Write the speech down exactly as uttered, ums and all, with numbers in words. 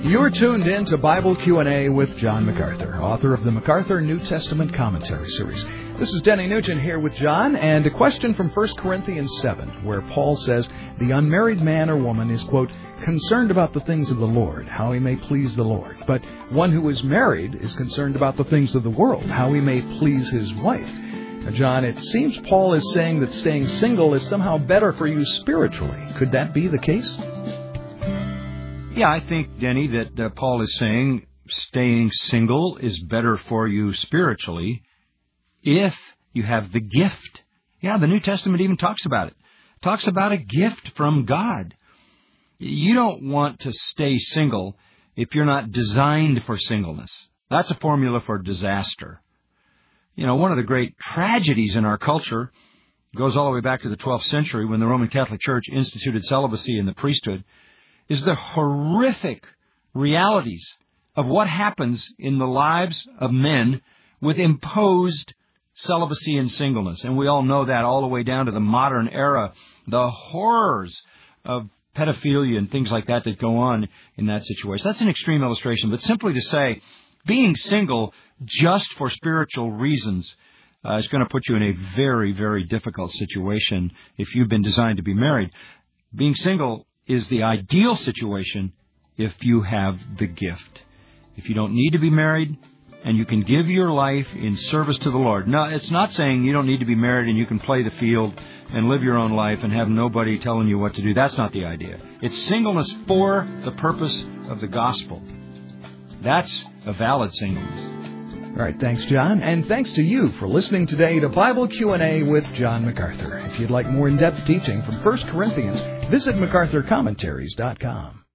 You're tuned in to Bible Q and A with John MacArthur, author of the MacArthur New Testament Commentary Series. This is Denny Nugent here with John, and a question from First Corinthians seven, where Paul says the unmarried man or woman is, quote, concerned about the things of the Lord, how he may please the Lord. But one who is married is concerned about the things of the world, how he may please his wife. Now, John, it seems Paul is saying that staying single is somehow better for you spiritually. Could that be the case? Yeah, I think, Denny, that uh, Paul is saying staying single is better for you spiritually if you have the gift. Yeah, the New Testament even talks about it. Talks about a gift from God. You don't want to stay single if you're not designed for singleness. That's a formula for disaster. You know, one of the great tragedies in our culture goes all the way back to the twelfth century when the Roman Catholic Church instituted celibacy in the priesthood, is the horrific realities of what happens in the lives of men with imposed celibacy and singleness. And we all know that all the way down to the modern era, the horrors of pedophilia and things like that that go on in that situation. That's an extreme illustration, but simply to say, being single just for spiritual reasons uh, is going to put you in a very, very difficult situation if you've been designed to be married. Being single is the ideal situation if you have the gift. If you don't need to be married and you can give your life in service to the Lord. No, it's not saying you don't need to be married and you can play the field and live your own life and have nobody telling you what to do. That's not the idea. It's singleness for the purpose of the gospel. That's a valid singleness. All right, thanks, John. And thanks to you for listening today to Bible Q and A with John MacArthur. If you'd like more in-depth teaching from First Corinthians, visit macarthur commentaries dot com.